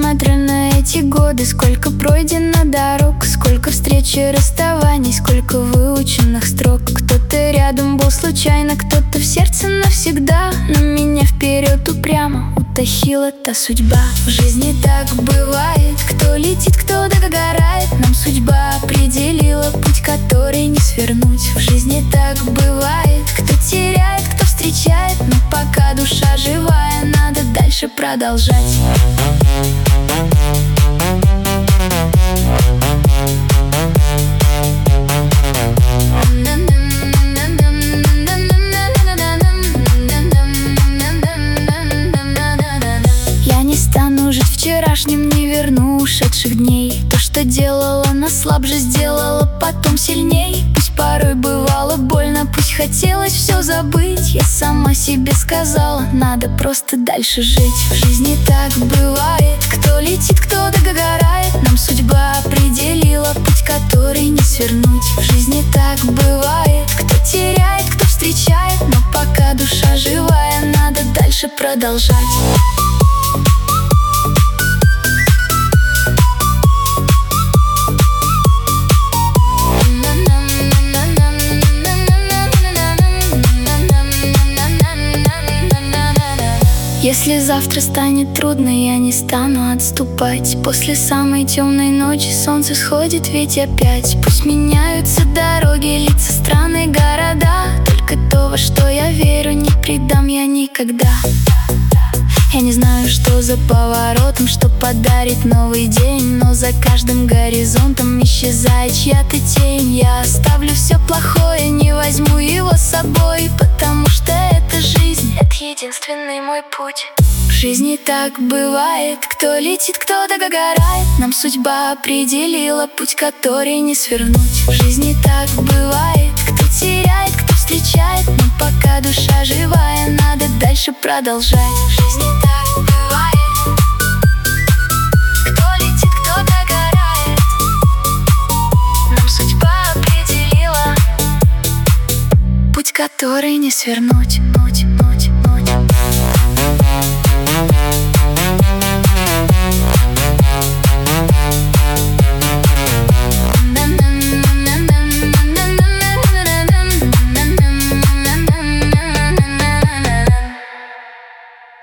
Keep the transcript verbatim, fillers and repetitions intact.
несмотря на эти годы. Сколько пройдено дорог, сколько встреч и расставаний, сколько выученных строк. Кто-то рядом был случайно, кто-то в сердце навсегда. Но меня вперед упрямо утащила та судьба. В жизни так бывает, кто летит, кто догорает. Нам судьба определила путь, который не свернуть. В жизни так бывает, кто теряет, кто встречает. Но пока душа живая, надо дальше продолжать. Я не стану жить вчерашним, не верну ушедших дней. То, что делало нас слабже, сделало потом сильней. Пусть порой бывало больно, пусть хотелось все забыть. Я сама себе сказала, надо просто дальше жить. В жизни так бывает, кто летит, кто догорает. Нам судьба определила путь, который не свернуть. В жизни так бывает, кто теряет, кто встречает. Но пока душа живая, надо дальше продолжать. Если завтра станет трудно, я не стану отступать. После самой темной ночи солнце сходит ведь опять. Пусть меняются дороги, лица, страны, города. Только то, во что я верю, не предам я никогда. Я не знаю, что за поворотом, что подарит новый день. Но за каждым горизонтом исчезает чья-то тень. Я оставлю все плохое, не возьму его с собой, потому что это жизнь, это единственный мой путь. В жизни так бывает, кто летит, кто догорает. Нам судьба определила путь, который не свернуть. В жизни так бывает, кто теряет, кто встречает. Но пока душа живая, надо дальше продолжать. В жизни так бывает, кто летит, кто догорает. Нам судьба определила путь, который не свернуть. Нуть, нуть, нуть.